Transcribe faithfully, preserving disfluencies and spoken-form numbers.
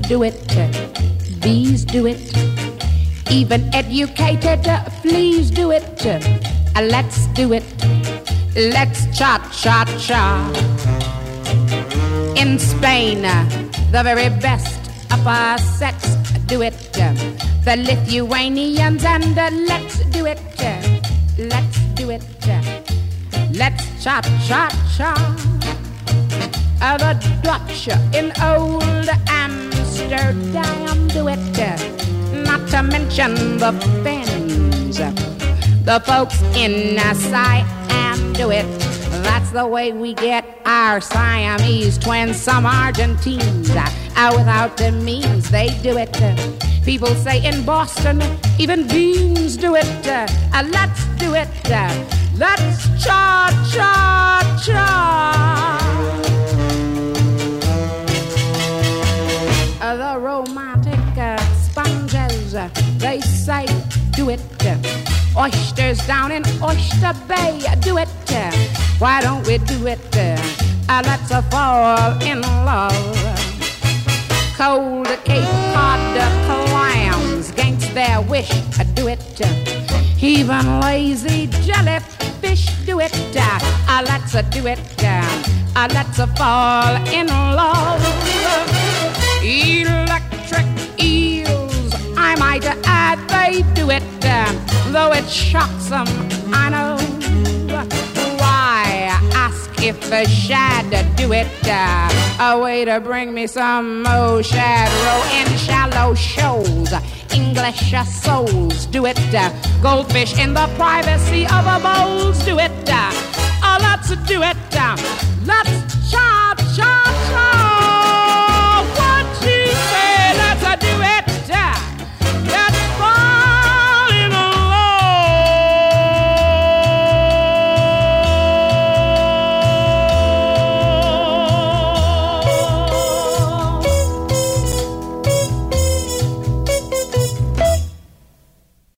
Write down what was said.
do it, bees do it, even educated fleas do it. Let's do it, let's cha-cha-cha. In Spain, the very best of our sex do it. The Lithuanians and uh, let's do it, let's do it, let's cha-cha-cha. Uh, the Dutch in old Amsterdam do it, not to mention the Finns. The folks in uh, Siam do it. That's the way we get our Siamese twins. Some Argentines, uh, without the means, they do it. Uh, people say in Boston, even beans do it. Uh, uh, let's do it. Uh, let's cha-cha-cha. Uh, the romantic uh, sponges, uh, they say do it. Uh, oysters down in Oyster Bay, uh, do it. Uh, why don't we do it? Uh, uh, let's uh, fall in love. Cold Cape Cod uh, clams against their wish, uh, do it. Uh, even lazy jellyfish, do it. Uh, uh, let's uh, do it. Uh, uh, let's uh, fall in love. Electric eels, I might add, they do it, uh, though it shocks them, I know. Why ask if the shad do it? Uh, a way to bring me some more shad roe in shallow shoals. English uh, souls do it. Uh, goldfish in the privacy of a bowls do it. Uh, uh, let's do it. Uh, let's cha cha.